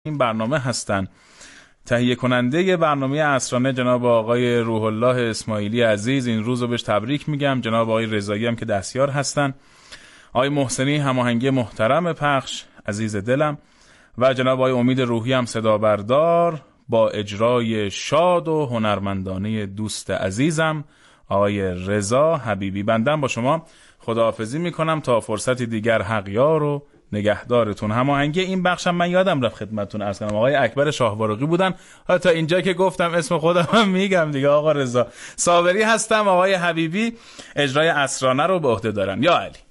این برنامه هستند. تهیه کننده برنامه عصرانه جناب آقای روح الله اسماعیلی عزیز، این روز رو بهش تبریک میگم. جناب آقای رضایی هم که دستیار هستن، آقای محسنی هماهنگی محترم پخش عزیز دلم، و جناب آقای امید روحی هم صدا بردار با اجرای شاد و هنرمندانه دوست عزیزم آقای رضا حبیبی. بندم با شما خداحافظی میکنم تا فرصتی دیگر. حقیار و نگهدارتون. هماهنگی این بخشم من یادم رفت خدمتتون عرض کنم، آقای اکبر شاهوارقی بودن. حالا تا اینجا که گفتم اسم خودم هم میگم دیگه. آقا رضا صابری هستم، آقای حبیبی اجرای عصرانه رو به عهده دارن. یا علی.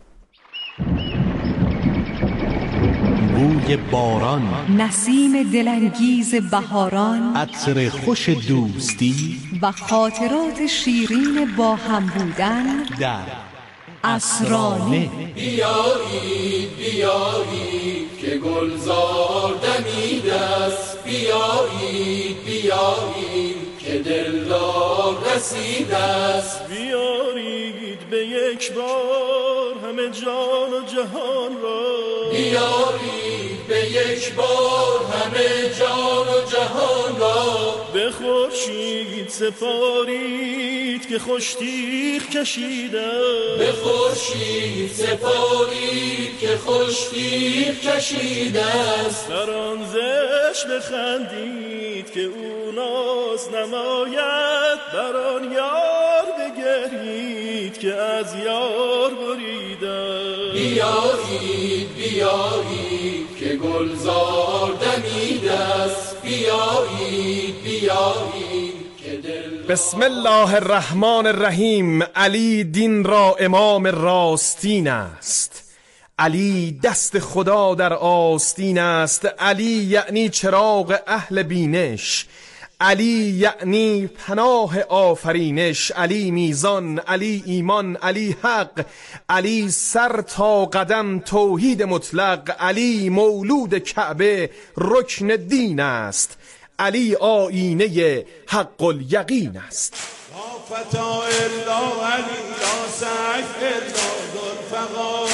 بوی باران، نسیم دلانگیز بهاران، عطر خوش دوستی و خاطرات شیرین با هم بودن در عصرانه. بیایید بیایید که گلزار دمیده است، بیایید بیایید که دلدار رسیده است، بیایید به یک بار همه جان و جهان را، بیایید به یک بار همه جان و جهان را، به خورشید سپارید که خوشتیغ کشیده، به خورشید سپارید که خوشتیغ کشیده است، بر آن زشت بخندید که او ناز نماید، بر آن یار بگرید که از یار بریده. بیایید بیایید که گلزار دمیده است، بیایید بیایید که دل. بسم الله الرحمن الرحیم. علی دین را امام راستین است، علی دست خدا در آستین است، علی یعنی چراغ اهل بینش، علی یعنی پناه آفرینش، علی میزان، علی ایمان، علی حق، علی سر تا قدم توحید مطلق، علی مولود کعبه رکن دین است، علی آینه حق الیقین است. لا فتا الا علی، لا سعف الا ذوالفقار،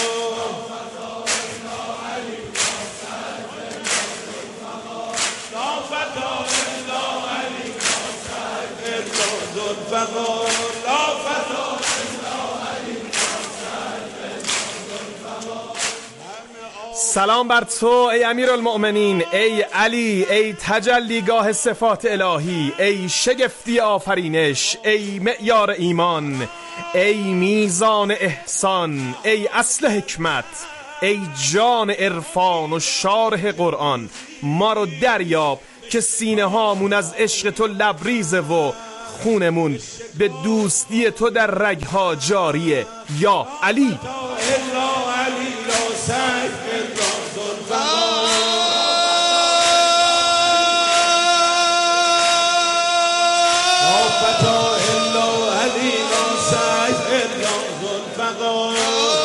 لا فتا الا علی، لا سعف الا ذوالفقار، لا فتا الا علی، لا سعف الا ذوالفقار. سلام بر تو ای امیرالمؤمنین، ای علی، ای تجلیگاه صفات الهی، ای شگفتی آفرینش، ای معیار ایمان، ای میزان احسان، ای اصل حکمت، ای جان عرفان و شارح قرآن. ما رو دریاب که سینه هامون از عشق تو لبریزه و خونمون به دوستی تو در رگها جاریه. یا علی. الا علی، لا سعف الا ذوالفقار، لا فتا الا علی، لا سعف الا ذوالفقار.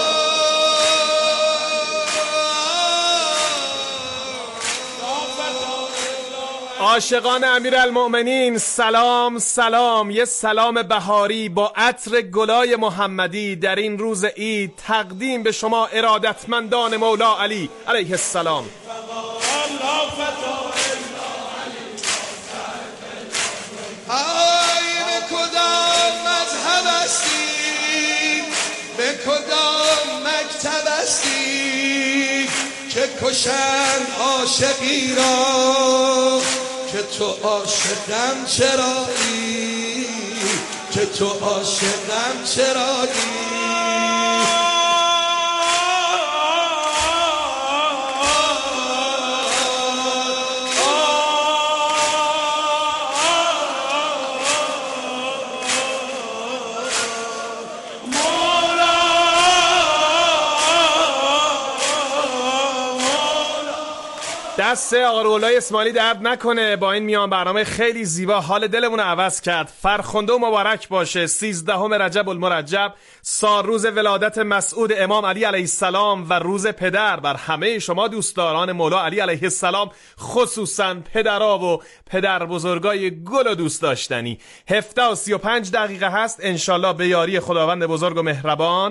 عاشقان امیرالمؤمنین سلام سلام. یه سلام بهاری با عطر گلای محمدی در این روز عید تقدیم به شما ارادتمندان مولا علی علیه السلام. به کدام مذهب هستی، به کدام مکتب هستی که کشن عاشقی را، که تو عاشقم چرایی، که تو عاشقم چرایی. دست آقا روح الله اسماعیلی درد نکنه، با این میان برنامه خیلی زیبا حال دلمون رو عوض کرد. فرخنده و مبارک باشه 13 رجب المرجب، سال روز ولادت مسعود امام علی علیه السلام و روز پدر بر همه شما دوستداران مولا علی علیه السلام، خصوصا پدرها و پدر بزرگای گل و دوست داشتنی. 17:35 هست انشالله به یاری خداوند بزرگ و مهربان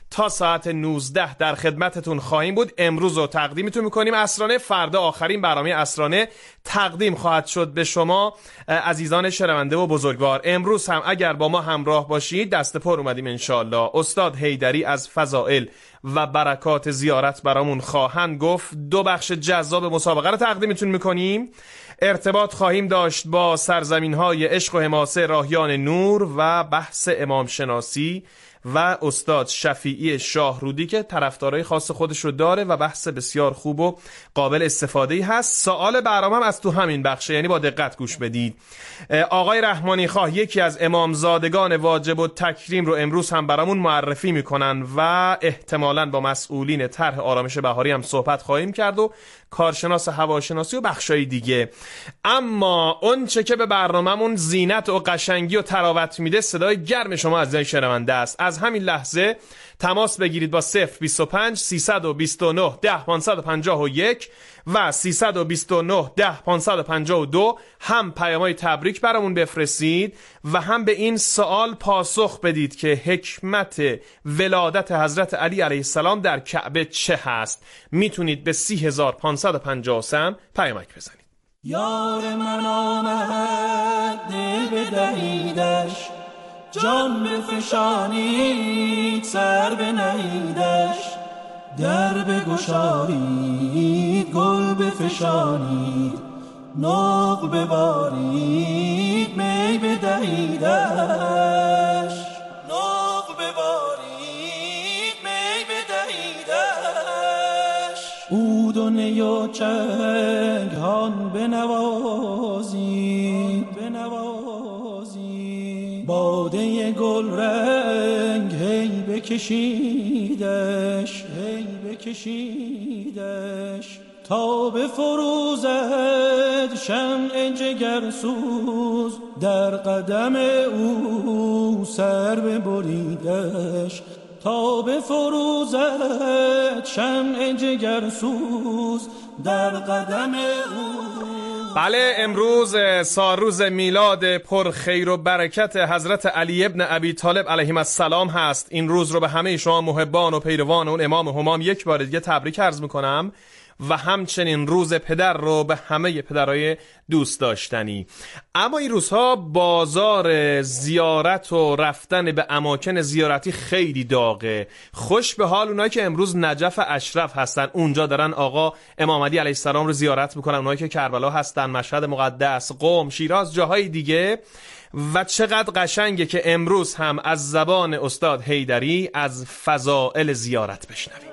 تا ساعت 19 در خدمتتون خواهیم بود. امروز رو تقدیمتون میکنیم عصرانه، فردا آخرین برنامه عصرانه تقدیم خواهد شد به شما عزیزان شنونده و بزرگوار. امروز هم اگر با ما همراه باشید دست پر اومدیم انشالله. استاد حیدری از فضائل و برکات زیارت برامون خواهند گفت. 2 بخش جذاب مسابقه رو تقدیمتون میکنیم. ارتباط خواهیم داشت با سرزمین‌های عشق و حماسه راهیان نور و بحث امام شناسی و استاد شفیعی شاهرودی که طرفدارای خاص خودش رو داره و بحث بسیار خوب و قابل استفاده‌ای هست. سوال برنامه هم از تو همین بخشه، یعنی با دقت گوش بدید. آقای رحمانی خواه یکی از امامزادگان واجب و تکریم رو امروز هم برامون معرفی میکنن و احتمالاً با مسئولین طرح آرامش بهاری هم صحبت خواهیم کرد و کارشناس هواشناسی و بخشای دیگه. اما اون چه که به برنامه‌مون زینت و قشنگی و تراوت میده صدای گرم شما عزیزان شنونده است. از همین لحظه تماس بگیرید با 025 329 10 551 و 329 10 552 هم پیام‌های تبریک برامون بفرستید و هم به این سوال پاسخ بدید که حکمت ولادت حضرت علی علیه السلام در کعبه چه هست. میتونید به 30553 پیامک بزنید. یار من آمد دل بدهیدش، جان بفشانید سر بنهیدش، در بگشایید گل بفشانید، نوق ببارید می بدهیدش، نوق ببارید می بدهیدش. عود و نی و چنگ هان بنوازید، باده گل رنگ هی بکشیدش، تا بفروزد شمع جگرسوز، در قدم او سر ببریدش، تا بفروزد شمع جگرسوز، در قدم او. بله، امروز سالروز میلاد پر خیر و برکت حضرت علی ابن ابی طالب علیهم السلام هست. این روز رو به همه شما محبان و پیروان اون امام همام یک بار دیگه تبریک عرض میکنم و همچنین روز پدر رو به همه پدرای دوست داشتنی. اما این روزها بازار زیارت و رفتن به اماکن زیارتی خیلی داغه. خوش به حال اونایی که امروز نجف اشرف هستن، اونجا دارن آقا امام علی علیه السلام رو زیارت میکنن. اونایی که کربلا هستن، مشهد مقدس، قم، شیراز، جاهای دیگه. و چقدر قشنگه که امروز هم از زبان استاد حیدری از فضائل زیارت بشنویم.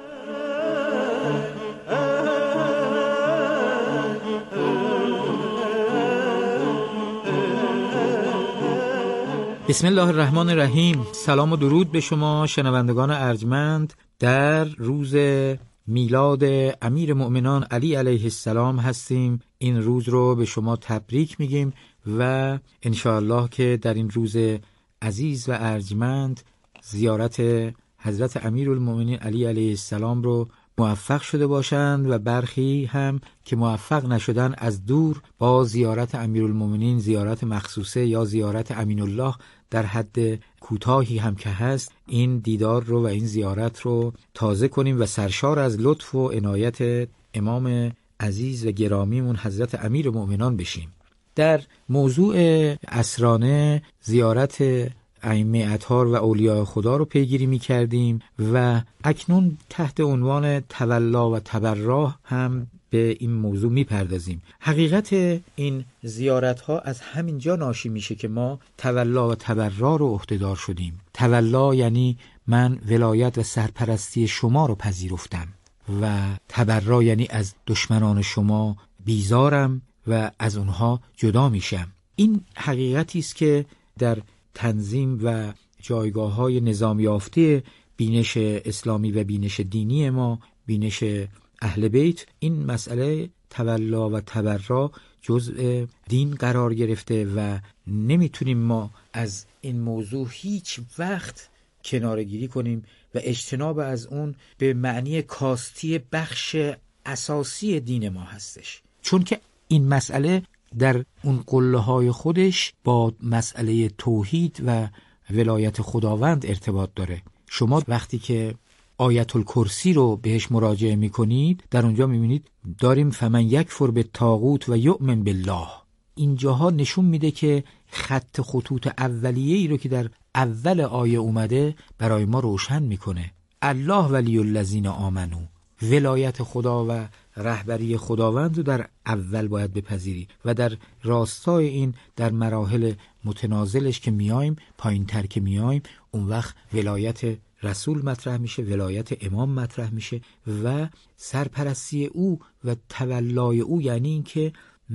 بسم الله الرحمن الرحیم. سلام و درود به شما شنوندگان ارجمند. در روز میلاد امیر مؤمنان علی علیه السلام هستیم. این روز رو به شما تبریک میگیم و انشاءالله که در این روز عزیز و ارجمند زیارت حضرت امیرالمؤمنین علی علیه السلام رو موفق شده باشند و برخی هم که موفق نشدن از دور با زیارت امیرالمؤمنین، زیارت مخصوصه یا زیارت امین الله در حد کوتاهی هم که هست، این دیدار رو و این زیارت رو تازه کنیم و سرشار از لطف و عنایت امام عزیز و گرامیمون حضرت امیرالمؤمنان بشیم. در موضوع عصرانه زیارت ائمه اطهار و اولیاء خدا رو پیگیری می کردیم و اکنون تحت عنوان تولا و تبرا هم به این موضوع می پردازیم. حقیقت این زیارت ها از همین جا ناشی میشه که ما تولا و تبرا رو عهده‌دار شدیم. تولا یعنی من ولایت و سرپرستی شما رو پذیرفتم و تبرا یعنی از دشمنان شما بیزارم و از اونها جدا میشم. این حقیقتی است که در تنظیم و جایگاه‌های نظام یافته بینش اسلامی و بینش دینی ما، بینش اهل بیت، این مسئله تولا و تبرا جزء دین قرار گرفته و نمیتونیم ما از این موضوع هیچ وقت کناره‌گیری کنیم و اجتناب از اون به معنی کاستی بخش اساسی دین ما هستش، چون که این مسئله در اون قله‌های خودش با مسئله توحید و ولایت خداوند ارتباط داره. شما وقتی که آیت الکرسی رو بهش مراجعه میکنید، در اونجا میبینید داریم فمن یکفر بالطاغوت و یؤمن بالله. اینجاها نشون میده که خطوط اولیه‌ای رو که در اول آیه اومده برای ما روشن میکنه. الله ولی الذین آمنو، ولایت خدا و رهبری خداوند رو در اول باید بپذیری و در راستای این در مراحل متنازلش که میایم، پایین تر که میایم، اون وقت ولایت رسول مطرح میشه، ولایت امام مطرح میشه و سرپرستی او و تولای او، یعنی این که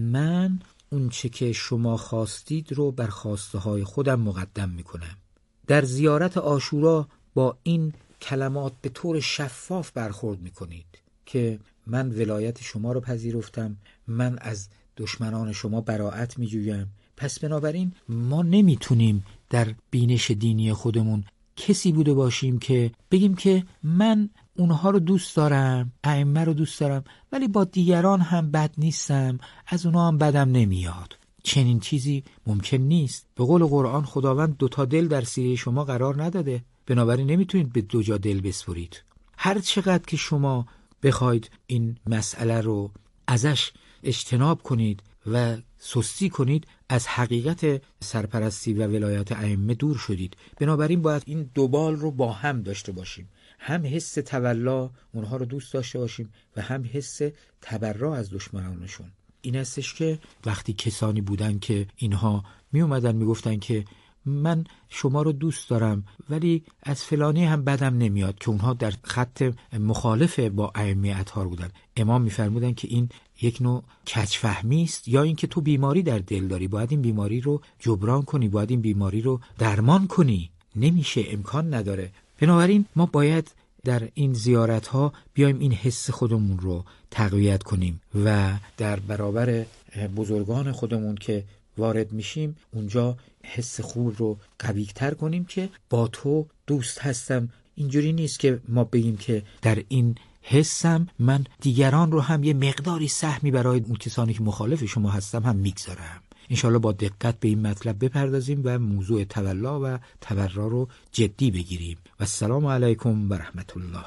من اون چه که شما خواستید رو بر خواسته های خودم مقدم میکنم. در زیارت عاشورا با این کلمات به طور شفاف برخورد میکنید که من ولایت شما رو پذیرفتم، من از دشمنان شما براءت میجویم. پس بنابراین ما نمیتونیم در بینش دینی خودمون کسی بوده باشیم که بگیم که من اونها رو دوست دارم، ائمه رو دوست دارم، ولی با دیگران هم بد نیستم، از اونها هم بدم نمیاد. چنین چیزی ممکن نیست. به قول قرآن خداوند 2 دل در سینه شما قرار نداده، بنابراین نمیتونید به 2 دل بسپرید. هر چقدر که شما بخواید این مسئله رو ازش اجتناب کنید و سستی کنید، از حقیقت سرپرستی و ولایت ائمه دور شدید. بنابراین باید این 2 بال رو با هم داشته باشیم، هم حس تولا اونها رو دوست داشته باشیم و هم حس تبرع از دشمنانشون. این هستش که وقتی کسانی بودن که اینها می اومدن می گفتن که من شما رو دوست دارم ولی از فلانی هم بدم نمیاد، که اونها در خط مخالف با ائمه اطهار بودن، امام میفرمودن که این یک نوع کجفهمی است، یا اینکه تو بیماری در دل داری، باید این بیماری رو جبران کنی، باید این بیماری رو درمان کنی. نمیشه، امکان نداره. بنابراین ما باید در این زیارت ها بیایم این حس خودمون رو تقویت کنیم و در برابر بزرگان خودمون که وارد میشیم اونجا حس خوب رو قوی تر کنیم که با تو دوست هستم. اینجوری نیست که ما بگیم که در این حسم من دیگران رو هم یه مقداری سهمی برای اون کسانی که مخالف شما هستم هم میگذارم. انشالله با دقت به این مطلب بپردازیم و موضوع تولا و تبرع رو جدی بگیریم. و السلام علیکم و رحمت الله.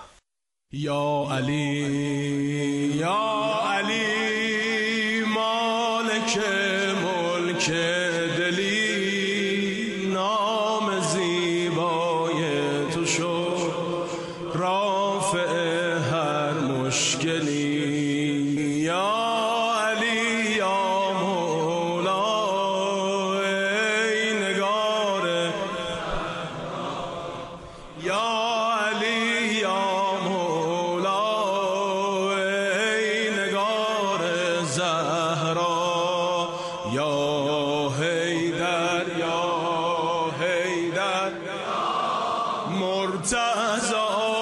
یا علی یا علی مالک ملک دلی، نام زیبای تو شد رافع هر مشکلی. یا علی یا مولا ای نگار، یا علی یا مولا ای نگار زهرا، یا حیدر یا حیدر مرتضی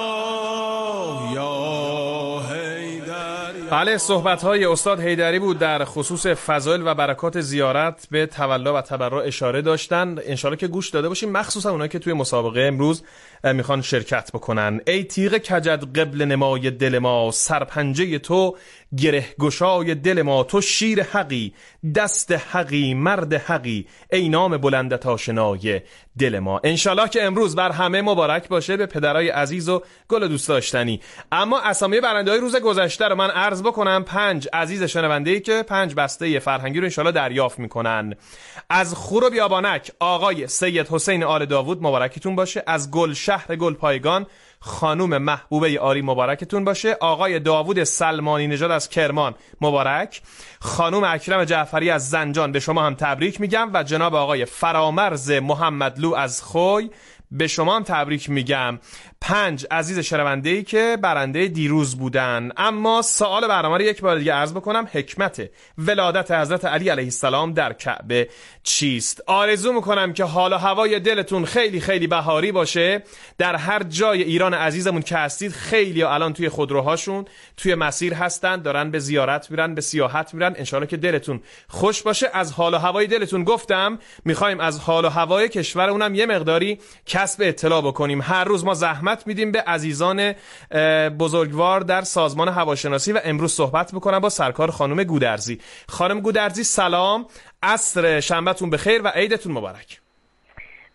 یا حیدر. بله، صحبت‌های استاد حیدری بود در خصوص فضایل و برکات زیارت به تولا و تبرع اشاره داشتن. انشالله که گوش داده باشیم، مخصوصا اونایی که توی مسابقه امروز میخوان شرکت بکنن. ای تیغ کجد قبل نمای دل ما، سرپنجه تو گره گشای دل ما. تو شیر حقی، دست حقی، مرد حقی، ای نام بلندت آشنای دل ما. انشالله که امروز بر همه مبارک باشه، به پدرای عزیز و گل دوست داشتنی. اما اسامی برنده‌های روز گذشته رو من عرض بکنم. 5 عزیز شنونده‌ای که 5 بسته فرهنگی رو انشالله دریافت میکنن. از خور و بیابانک آقای سید حسین آل داوود مبارکتون باشه. از گل شهر گل پایگان خانوم محبوبه آری مبارکتون باشه. آقای داوود سلمانی نژاد از کرمان مبارک. خانوم اکرم جعفری از زنجان به شما هم تبریک میگم و جناب آقای فرامرز محمدلو از خوی به شما هم تبریک میگم. 5 عزیز شنونده‌ای که برنده دیروز بودن. اما سوال برنامه رو یک بار دیگه عرض بکنم. حکمت ولادت حضرت علی علیه السلام در کعبه چیست؟ آرزو میکنم که حال و هوای دلتون خیلی خیلی بهاری باشه. در هر جای ایران عزیزمون که هستید، خیلی الان توی خودروهاشون توی مسیر هستن، دارن به زیارت میرن، به سیاحت میرن. انشالله که دلتون خوش باشه. از حال و هوای دلتون گفتم، میخوایم از حال و هوای کشورمونم یه مقداری کسب اطلاع بکنیم. هر روز ما زحمت میدیم به عزیزان بزرگوار در سازمان هواشناسی و امروز صحبت میکنم با سرکار خانم گودرزی. خانم گودرزی سلام، عصر شنبهتون بخیر و عیدتون مبارک.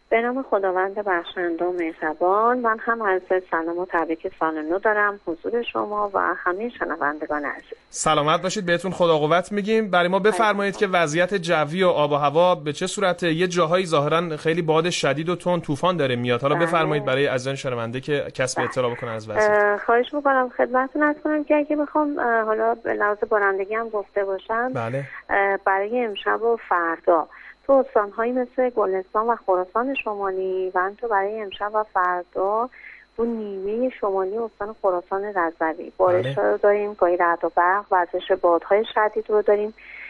به نام خداوند بخشنده و مهربان. من هم عرض سلام و تبریک سال نو دارم حضور شما و همه شنوندگان عزیز. سلامت باشید، بهتون خدا قوت میگیم. برای ما بفرمایید که وضعیت جوی و آب و هوا به چه صورته؟ یه جاهایی ظاهرا خیلی باد شدید و تند طوفان داره میاد. حالا بفرمایید برای عزیزان شنونده که کسب اطلاع بکنن از وضعیت. خواهش میکنم خدمتتون عرض کنم که اگه بخوام حالا به لحاظ بارندگی هم گفته باشم، بله. برای امشب و فردا تو استان‌هایی مثل گلستان و خراسان شمالی و همینطور برای امشب و فردا اون نیمه شمالی استان خراسان رضوی بارش رو داریم، گاهی رعد و برق، وزش بادهای شدید رو داریم.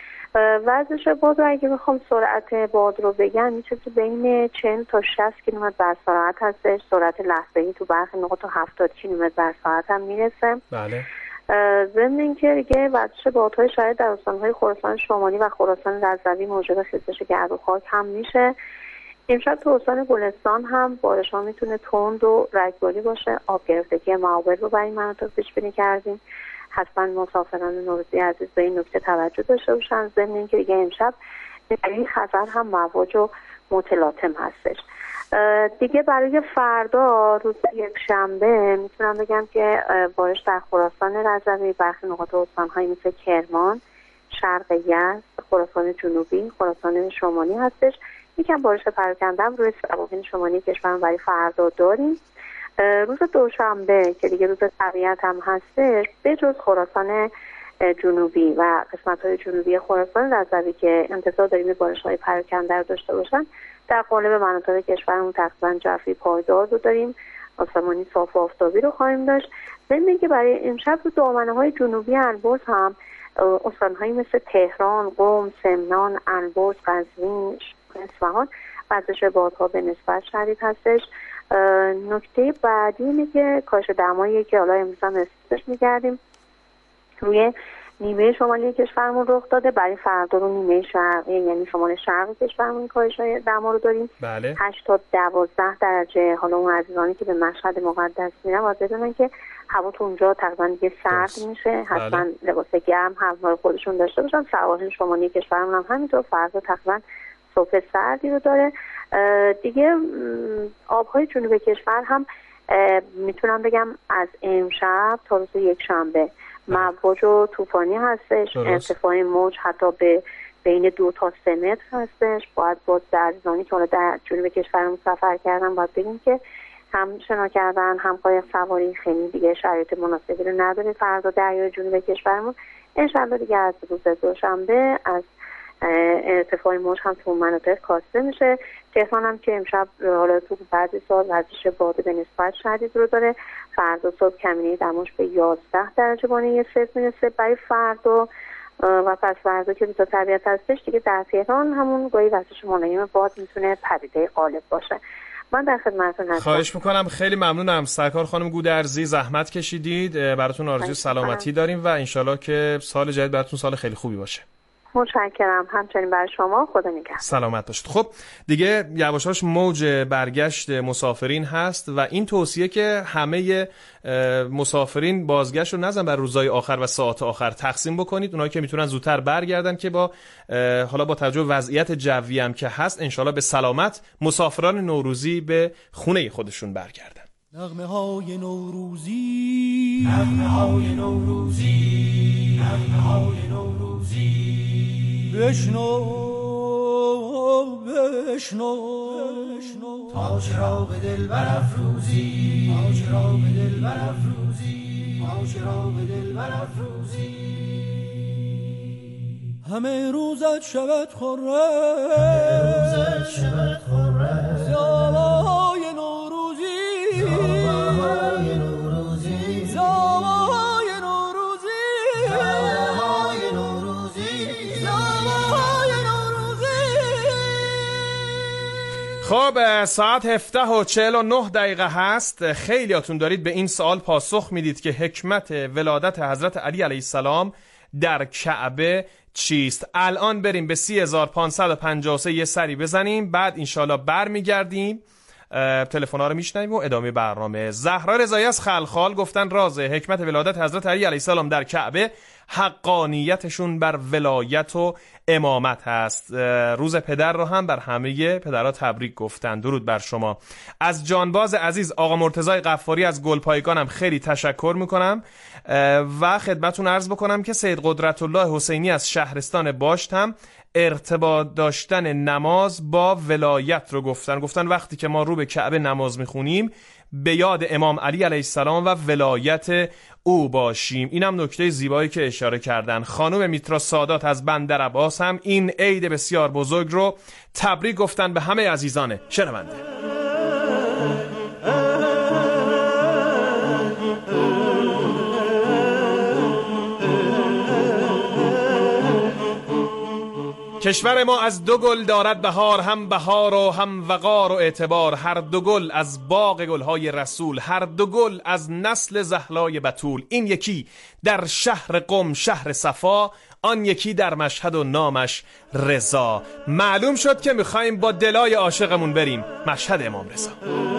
وزش باد رو اگه بخوام سرعت باد رو بگم میشه که بین 40 تا 60 کیلومتر بر ساعت هستش. سرعت لحظه‌ای تو برخی نقاط تا 70 کیلومتر بر ساعت هم میرسه. بله. ضمن اینکه دیگه وزش بادهای شدید در استان‌های خراسان شمالی و خراسان رضوی موجب خیزش گرد و خاک هم میشه. امشب تو استان گلستان هم بارش‌ها میتونه تند و رگباری باشه. آب گرفتگی معابر رو برای مناطق پیش بینی کردیم. حتما مسافران نوروزی عزیز به این نکته توجه داشته باشن. ضمن اینکه دیگه امشب این خطر هم مواج و متلاطم هستش. دیگه برای فردا روز یکشنبه میتونم بگم که بارش در خراسان رضوی، برخی نقاط استان‌های مثل کرمان، شرق یزد، خراسان جنوبی، خراسان شمالی هستش. یکم بارش پراکنده هم روی سواحل شمالی کشور برای فردا داریم. روز دوشنبه که دیگه روز طبیعت هم هستش، به جز خراسان جنوبی و قسمت‌های جنوبی خراسان رضوی که انتظار داریم بارش‌های پراکنده رو داشته باشن، در قالب مناطق کشورمون تقریباً جوی پایدار رو داریم، آسمانی صاف و آفتابی رو خواهیم داشت. ضمن اینکه برای امشب تو دامنه‌های جنوبی البرز هم استان‌هایی مثل تهران، قم، سمنان، البرز، قزوین، اصفهان وزش بادها به نسبت شدید هستش. نکته بعدی اینه که کاهش دمایی که حالا امروز هم استفادهش می‌کردیم روی نیمه شمالی کشورمون رخ داده. برای فردا رو نیمه شرقی یعنی شمال شرقی کشورمون کاهش دما رو داریم. بله. 8 تا 12 درجه. حالا اون عزیزانی که به مشهد مقدس میرن باید بدونن که هوا تو اونجا تقریبا دیگه سرد میشه. حتما لباس گرم همراه خودشون داشته باشن. سواحل شمالی کشورمون هم همینطور فردا تقریبا صبح سردی رو داره. دیگه آبهای جنوب کشور هم میتونم بگم از امشب تا روز یکشنبه مواج و طوفانی هستش. ارتفاع موج حتی به بین 2 تا 3 متر هستش. باید با عزیزانی که حالا در جنوب کشورمون سفر کردن باید بگیم که هم شنا کردن هم قایق سواری خیلی دیگه شرایط مناسبی رو نداره. فردا دریای جنوب کشورمون انشالله دیگه از روز دوشنبه از ارتفاع موج هم تو مناطق کاسته میشه. تهران هم که امشب حالا تو بعضی ساعت وزش باد به نسبت شدید رو داره. فردا صبح کمینه دماش به 11 درجه بانه صفر میرسه برای فردا و پس فردا که روز طبیعت هستش دیگه در تهران همون گاهی وزش ملایم باد میتونه پدیده غالب باشه. من در خدمتتون هستم. خواهش میکنم، خیلی ممنونم. سرکار خانم گودرزی زحمت کشیدید. براتون آرزوی سلامتی داریم و انشالله که سال جدید براتون سال خیلی خوبی باشه. متشکرم. همچنین برای شما. خدا نگهدار. سلامت باشید. خب دیگه یواشاش موج برگشت مسافرین هست و این توصیه که همه مسافرین بازگشت رو نزن بر روزهای آخر و ساعات آخر تقسیم بکنید. اونایی که میتونن زودتر برگردن که با حالا با توجه به وضعیت جوی هم که هست انشالله به سلامت مسافران نوروزی به خونه خودشون برگردن. نغمه‌های نوروزی، نغمه‌های نوروزی، نغمه‌های نوروزی، بشنو بشنو تا چراغ دل برافروزی، تا چراغ دل برافروزی، تا چراغ دل برافروزی، همه روزت شود خرم، روزت شود خرم، زیبای نوروزی، زیبای نوروزی، زیبای نوروزی، زیبای نوروزی، زیبای نوروزی. خب ساعت 7:49 هست. خیلیاتون دارید به این سوال پاسخ میدید که حکمت ولادت حضرت علی علیه السلام در کعبه چیست؟ الان بریم به 30553 یه سری بزنیم، بعد انشالله بر میگردیم تلفن‌ها رو میشنویم و ادامه برنامه. زهرا رضایی از خلخال گفتن راز حکمت ولادت حضرت علی علیه السلام در کعبه حقانیتشون بر ولایت و امامت هست. روز پدر رو هم بر همه پدرها تبریک گفتن. درود بر شما. از جانباز عزیز آقا مرتضی غفاری از گلپایگانم خیلی تشکر میکنم و خدمتون عرض بکنم که سید قدرت الله حسینی از شهرستان باشت هم ارتباط داشتن نماز با ولایت رو گفتن وقتی که ما رو به کعبه نماز میخونیم به یاد امام علی علیه السلام و ولایت او باشیم. اینم نکته زیبایی که اشاره کردن. خانم میترا سادات از بندر عباس هم این عید بسیار بزرگ رو تبریک گفتن به همه عزیزان شنونده. کشور ما از دو گل دارد بهار، هم بهار و هم وقار و اعتبار. هر دو گل از باغ گلهای رسول، هر دو گل از نسل زهرای بتول. این یکی در شهر قم شهر صفا، آن یکی در مشهد و نامش رضا. معلوم شد که میخوایم با دلای عاشقمون بریم مشهد امام رضا.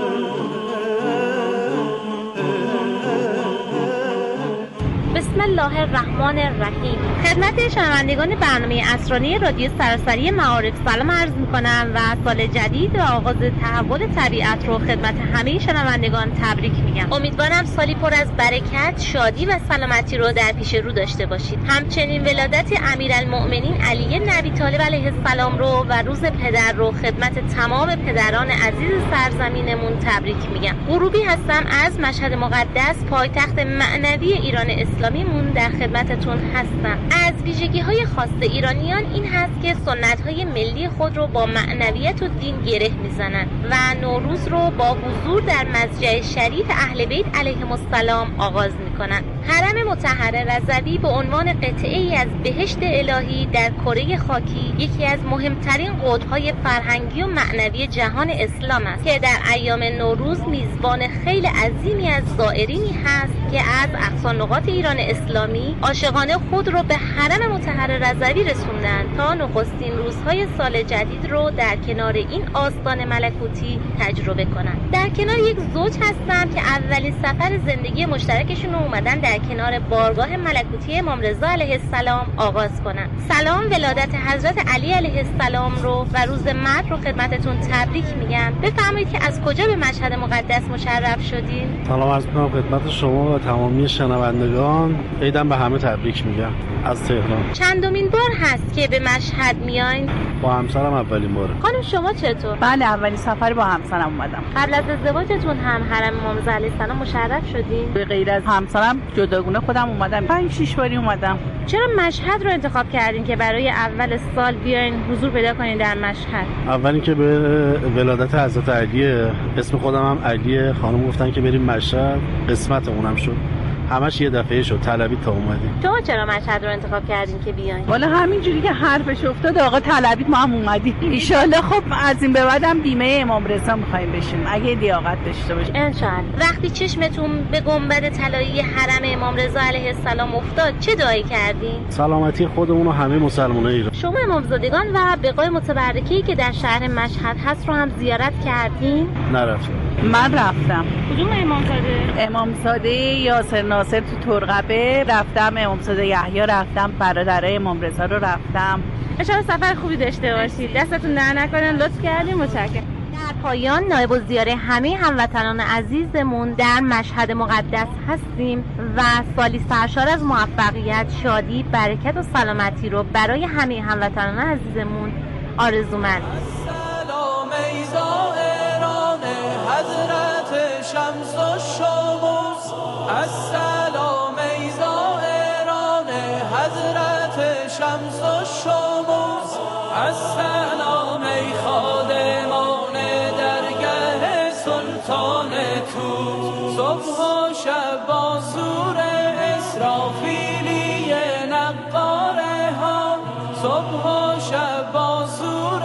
بسم الله الرحمن الرحیم. خدمت شنوندگان برنامه اسرانی رادیو سراسری معارف سلام عرض میکنم و سال جدید و آغاز تحول طبیعت رو خدمت همه شنوندگان تبریک میگم. امیدوارم سالی پر از برکت، شادی و سلامتی رو در پیش رو داشته باشید. همچنین ولادت امیرالمؤمنین علی بن ابی طالب علیه السلام رو و روز پدر رو خدمت تمام پدران عزیز سرزمینمون تبریک میگم. غروبی هستم از مشهد مقدس، پایتخت معنوی ایران اسلامی مون در خدمتتون هستم. از ویژگی‌های خاص ایرانیان این هست که سنت‌های ملی خود رو با معنویت و دین گره میزنن و نوروز رو با حضور در مسجد شریف اهل بیت علیهم السلام آغاز میکنن. حرم مطهر رضوی به عنوان قطعه‌ای از بهشت الهی در کره خاکی یکی از مهمترین قطب‌های فرهنگی و معنوی جهان اسلام است که در ایام نوروز میزبان خیلی عظیمی از زائرینی هست که از اقصا نقاط ایران اسلامی عاشقانه خود رو به حرم مطهر رضوی رسوندن تا نخستین روزهای سال جدید رو در کنار این آستان ملکوتی تجربه کنند. در کنار یک زوج هستم که اولین سفر زندگی مشترکشون رو اومدن در کنار بارگاه ملکوتی امام رضا علیه السلام آغاز کنن. سلام ولادت حضرت علی علیه السلام رو و روز مرد رو خدمتتون تبریک میگم. بفرمایید که از کجا به مشهد مقدس مشرف شدین؟ سلام عرض می‌کنم خدمت شما و تمامی شنوندگان. عیدم به همه تبریک میگم از تهران. چندمین بار هست که به مشهد میاین؟ با همسرم اولین باره. خانم شما چطور؟ بله اولین سفر با همسرم اومدم. قبل از ازدواجتون هم حرم امام رضا علیه السلام مشرف شدین؟ به غیر از همسرم جداگونه خودم اومدم. 5-6 باری اومدم. چرا مشهد رو انتخاب کردین که برای اول سال بیاین حضور پیدا کنین در مشهد؟ اول اینکه به ولادت حضرت علی، اسم خودم هم علیه، خانم گفتن که بریم مشهد، قسمتمونم شد. همش یه دفعه شد، طلبی تا اومدیم. شما چرا مشهد رو انتخاب کردین که بیاین؟ والا همینجوری که حرفش افتاد آقا طلبی ما هم اومدیم. ان شاءالله خب از این به بعدم بیمه امام رضا می‌خوایم بشیم اگه لیاقت داشته باشیم. ان شاءالله. وقتی چشمتون به گنبد طلایی حرم امام رضا علیه السلام افتاد چه دعایی کردین؟ سلامتی خودمون و همه مسلمانای ایران. شما امامزادگان و بقای متبرکه‌ای که در شهر مشهد هست رو هم زیارت کردین؟ نرفتم. من رفتم. کدوم امامزاده؟ امامزاده یاسر ناصر تو ترقبه رفتم، امامزاده یحیی رفتم، برادرای امام رضا رو رفتم. انشالله سفر خوبی داشته باشید. دستتون در نکنن. لطف کردیم. متشکرم. در پایان نایب الزیاره همه هموطنان عزیزمون در مشهد مقدس هستیم و سالی سرشار از موفقیت، شادی، برکت و سلامتی رو برای همه هموطنان عزیزمون آرزومند. سلام ای زائران حضرت شمس و شموس، السلام ای زائران حضرت شمس و شموس، السلام ای خادمان درگه سلطان توس، صبح و شب با سور اسرافیلی نقاره ها، صبح و شب با سور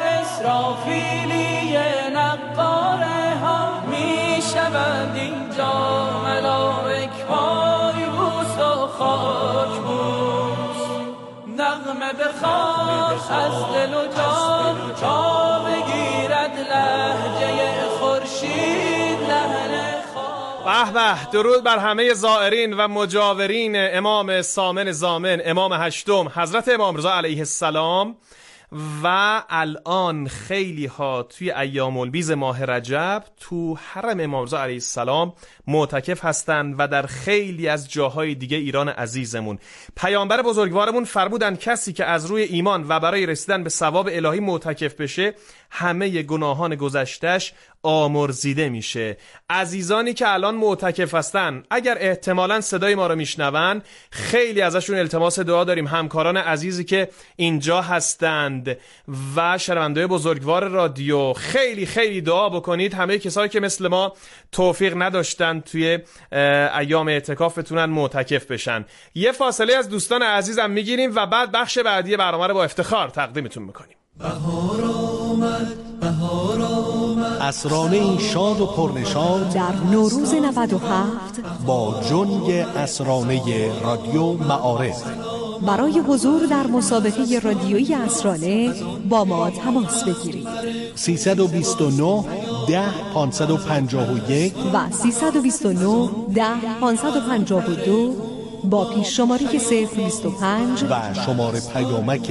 اسرافیلی نقاره ها، می شوند اینجا ملائک پای بوس و خاک بوس، نغمه بخواد از دل و جان تا بگیرد لهجه خور به به، درود بر همه زائرین و مجاورین امام سامن زامن، امام هشتم حضرت امام رضا علیه السلام. و الان خیلی ها توی ایام البیض ماه رجب تو حرم امام رضا علیه السلام معتکف هستند و در خیلی از جاهای دیگه ایران عزیزمون. پیامبر بزرگوارمون فرمودن کسی که از روی ایمان و برای رسیدن به ثواب الهی معتکف بشه همه گناهان گذشتهش آمرزیده میشه. عزیزانی که الان معتکف هستن اگر احتمالاً صدای ما رو میشنون، خیلی ازشون التماس دعا داریم. همکاران عزیزی که اینجا هستند و شنونده‌های بزرگوار رادیو، خیلی خیلی دعا بکنید. همه کسایی که مثل ما توفیق نداشتن توی ایام اعتکاف بتونن معتکف بشن. یه فاصله از دوستان عزیزم میگیریم و بعد بخش بعدی برنامه رو با افتخار تقدیمتون میکنیم. بهار آمد، بهار آمد، اسرانه شاد و پرنشاد در نوروز 97 با جنگ اسرانه رادیو معارف. برای حضور در مسابقه رادیویی اسرانه با ما تماس بگیرید. 329 10 551 و 329 10 552 با پیش شماره 025 و شماره پیامک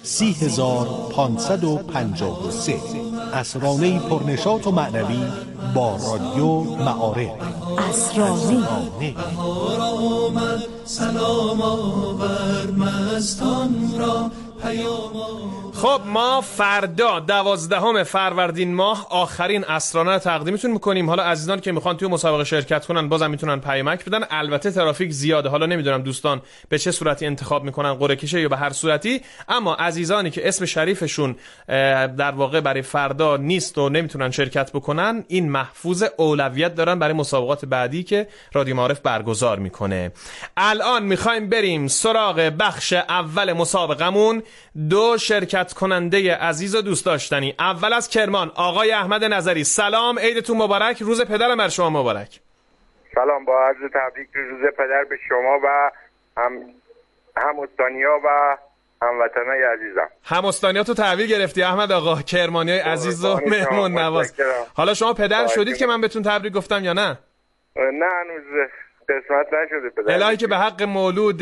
30553. اسرانه پرنشاط و معنوی با رادیو معارف. اسرانه. بهار آمد، سلام آور مستان را خب ما فردا 12 فروردین ماه آخرین اسرانه رو تقدیمتون میکنیم. حالا عزیزان که میخوان توی مسابقه شرکت کنن بازم میتونن پیامک بدن. البته ترافیک زیاده، حالا نمیدونم دوستان به چه صورتی انتخاب میکنن، قرعه کشی یا به هر صورتی، اما عزیزانی که اسم شریفشون در واقع برای فردا نیست و نمیتونن شرکت بکنن، این محفوظ اولویت دارن برای مسابقات بعدی که رادیو معارف برگزار میکنه. الان میخوایم بریم سراغ بخش اول مسابقمون. دو شرکت کننده عزیز و دوست داشتنی. اول از کرمان آقای احمد نظری، سلام، عیدتون مبارک، روز پدرم بر شما مبارک. سلام، با عرض تبریک روز پدر به شما و هم استانیا و هموطنای عزیزم. هم استانیاتو تحویل گرفتی احمد آقا، کرمانیای عزیز و مهمون نواز. حالا شما پدر شدید که من بهتون تبریک گفتم یا نه؟ نه هنوز قسمت نشده پدر. الهی که به حق مولود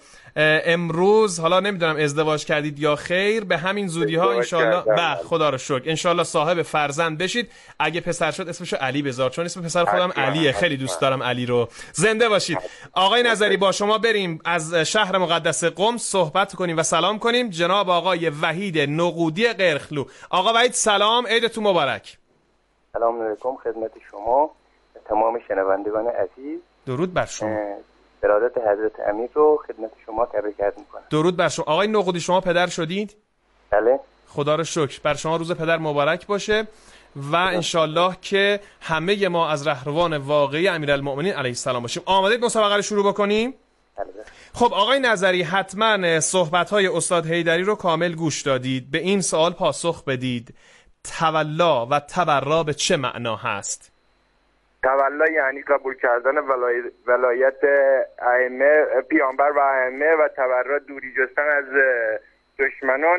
امروز، حالا نمیدونم ازدواج کردید یا خیر، به همین زودی ها انشالله، به خدا رو شکر، انشالله صاحب فرزند بشید. اگه پسر شد اسمشو علی بذار، چون اسم پسر خودم علیه، خیلی دوست دارم علی رو. زنده باشید. آقای نظری با شما بریم از شهر مقدس قم صحبت کنیم و سلام کنیم. جناب آقای وحید نقودی قرخلو. آقا وحید سلام، عیدتون مبارک. سلام علیکم خدمت شما تمام شنوندگان عزیز. درود بر شما. برادت حضرت امیر رو خدمت شما تبریک عرض می‌کنم. درود بر شما. آقای نقودی شما پدر شدید؟ بله. خدا رو شکر. بر شما روز پدر مبارک باشه و انشالله که همه ما از رهروان واقعی امیرالمؤمنین علیه السلام باشیم. آمادید مسابقه رو شروع بکنیم؟ بله. خب آقای نظری حتما صحبت‌های استاد حیدری رو کامل گوش دادید. به این سوال پاسخ بدید. تولا و تبرا به چه معنا هست؟ تولا یعنی قبول کردن ولایت ائمه، پیامبر و ائمه، و تبرا دوری جستن از دشمنان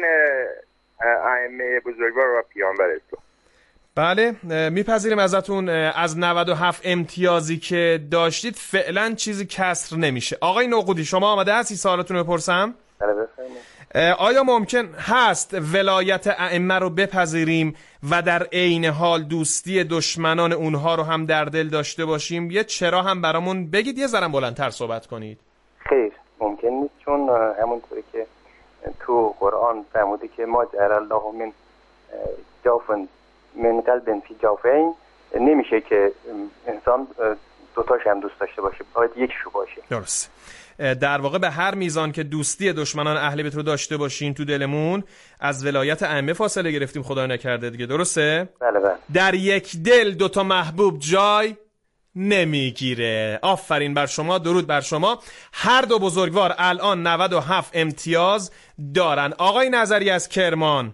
ائمه بزرگوار و پیامبر اسلام. بله، میپذیریم ازتون. از 97 امتیازی که داشتید فعلا چیزی کسر نمیشه. آقای نقودی شما آماده هستی سوالتون رو بپرسم؟ بله بفرمایید. آیا ممکن هست ولایت ائمه رو بپذیریم و در عین حال دوستی دشمنان اونها رو هم در دل داشته باشیم؟ یه چرا هم برامون بگید، یه ذره بلندتر صحبت کنید. خیر ممکن نیست، چون همونطوری که تو قرآن فرموده که ما جعل الله من جوفن من قلب فی جوفین، نمیشه که انسان دوتاش هم دوست داشته باشه، باید یکیشو باشه. درست. در واقع به هر میزان که دوستی دشمنان اهل بیت رو داشته باشین تو دلمون، از ولایت ائمه فاصله گرفتیم، خدا نکرده دیگه. درسته؟ بله بله. در یک دل دوتا محبوب جای نمیگیره. آفرین بر شما، درود بر شما. هر دو بزرگوار الان 97 امتیاز دارن. آقای نظری از کرمان،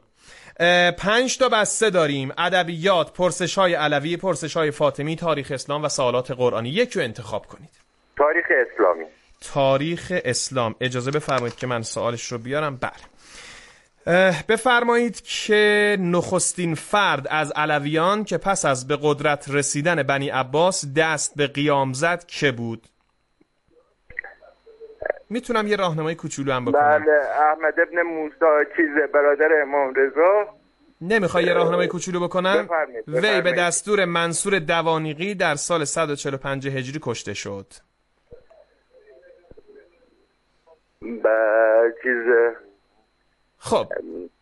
5 تا بسته داریم: ادبیات، پرسش‌های علوی، پرسش‌های فاطمی، تاریخ اسلام و سوالات قرآنی. یکی رو انتخاب کنید. تاریخ اسلامی. تاریخ اسلام. اجازه بفرمایید که من سوالش رو بیارم. بله. بفرمایید که نخستین فرد از علویان که پس از به قدرت رسیدن بنی عباس دست به قیام زد که بود؟ میتونم یه راهنمای کوچولو هم بکنم؟ بله، احمد ابن موسی برادر امام رضا. نمیخوای یه راهنمای کوچولو بکنم؟ بفرمایید. وی به دستور منصور دوانیقی در سال 145 هجری کشته شد. خب